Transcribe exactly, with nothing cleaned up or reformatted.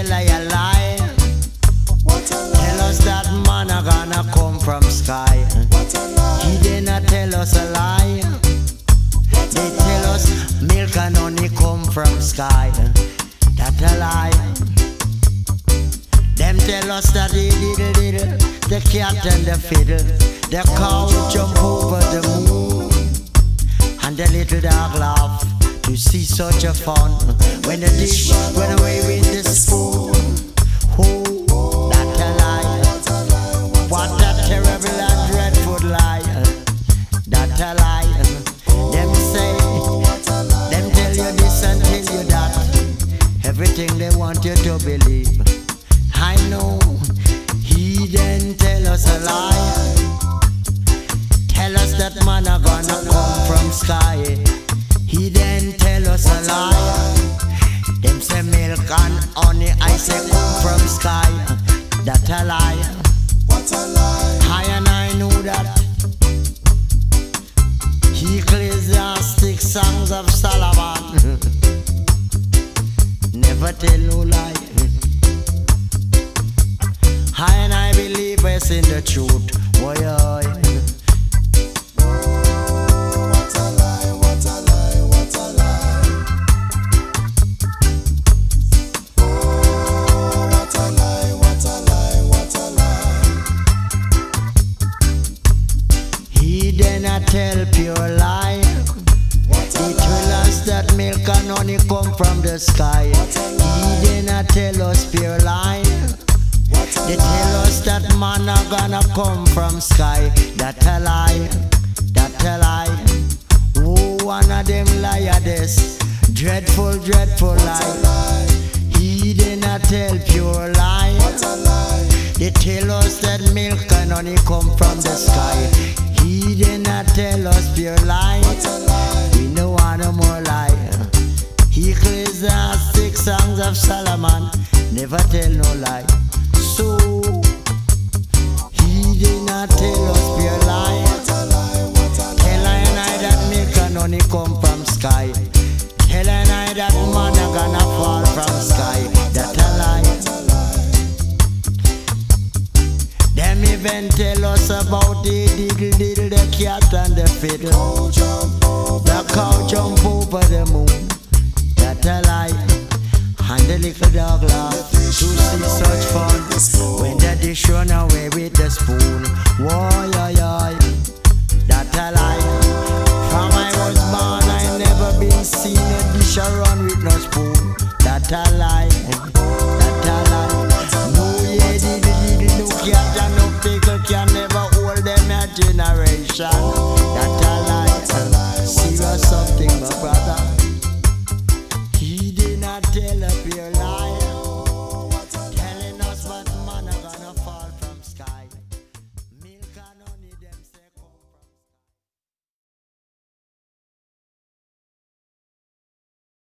tell I a lie. Tell us that man a gonna come from sky. He did not tell us a lie. They tell us milk and honey come from sky. That a lie. Them tell us that the little little, the cat and the fiddle, the cow jump over the moon, and the little dog laugh to see such a fun. When the dish went away with the spoon. Oh, that a lie. What a terrible and dreadful lie. That a lie. Them say, them tell you this and tell you that. Everything they want you to believe. I know he didn't tell us a lie. Tell us that man a gonna come from sky. He didn't tell us a lie. Them say milk and honey, I say come from sky. That a lie. What a lie. I and I knew that. Ecclesiastic songs of Solomon. Never tell no lie. I and I believe us in the truth. Boy, oh, What a lie, what a lie, what a lie. Oh, what a lie, what a lie, what a lie. he did not tell pure lie. He told us that milk and honey come from the sky. He did not tell us pure lie. They tell us that man a gonna come from sky. That a lie, that a lie. Oh, one of them liar this. Dreadful, dreadful lie. He did not tell pure lie. They tell us that milk and honey come from the sky. He did not tell us pure lie. We know one no more lie. Ecclesiastic songs of Solomon never tell no lie. So he did not tell us pure lie. Tell I and I that milk and honey come from sky. Tell I and I that man a gonna fall from sky. That a lie. Them even tell us about the diddle diddle, the cat and the fiddle. The cow jump over the moon. That a lie. And the little dog laugh to see such fun. When the dish run away with the spoon. Whoa, yo, yo. That a lie. From I was born I never been seen a dish a run with no spoon. That a lie. That a lie.